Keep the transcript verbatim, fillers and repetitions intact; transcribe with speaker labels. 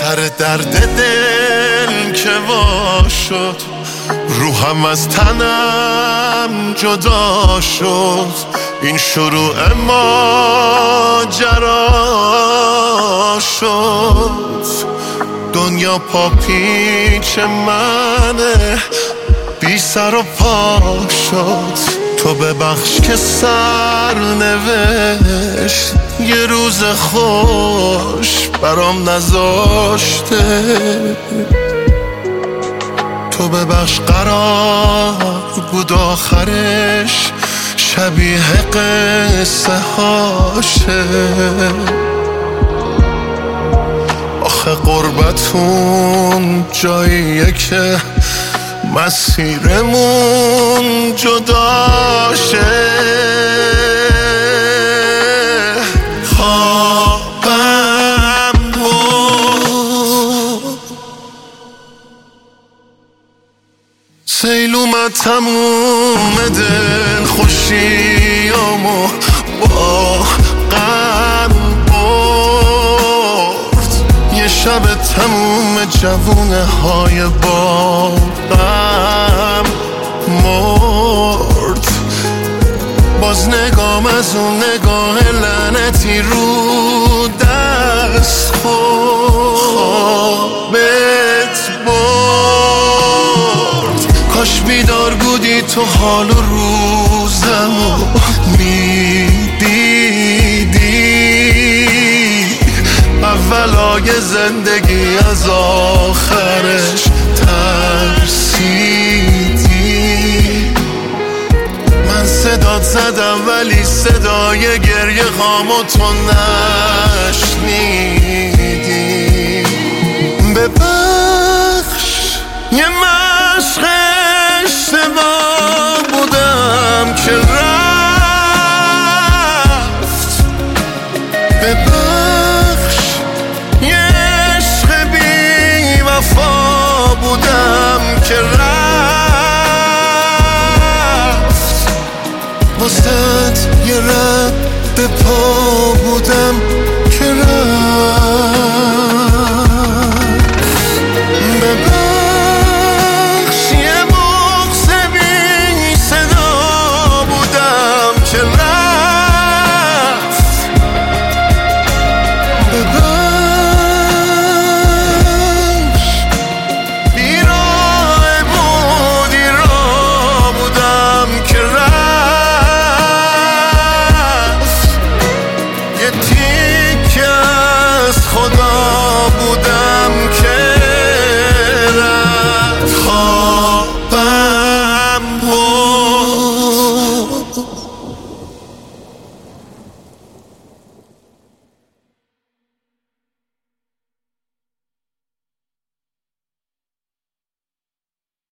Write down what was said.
Speaker 1: سر درد دل که وا شد، روحم از تنم جدا شد. این شروع ماجرا شد. دنیا پا پیچ منه، بی سر و پا شد. تو ببخش که سر نوشت یه روز خوش برام نذاشته. تو ببخش قرار بود آخرش شبیه قصه هاشه. آخه قربتون جاییه که مسیرمون جداشه. خوابم بود سیل اومد تموم دل خوشیامو با غم برد. یه شب تموم جوونه های باغم مرد. باز نگام از اون نگاه لعنتی رو دست خوابت برد. کاش بیدار بودی تو حال و روزمو میدیدی. اولای زندگی از آخرش ترسیدی. من صدات زدم ولی صدای گریه هامو تو نشنیدی. ببخش یه مشق اشتباه بودم که رفت. ببخش یه عشق بی وفا بودم که رفت. واسه یه رد پا بودم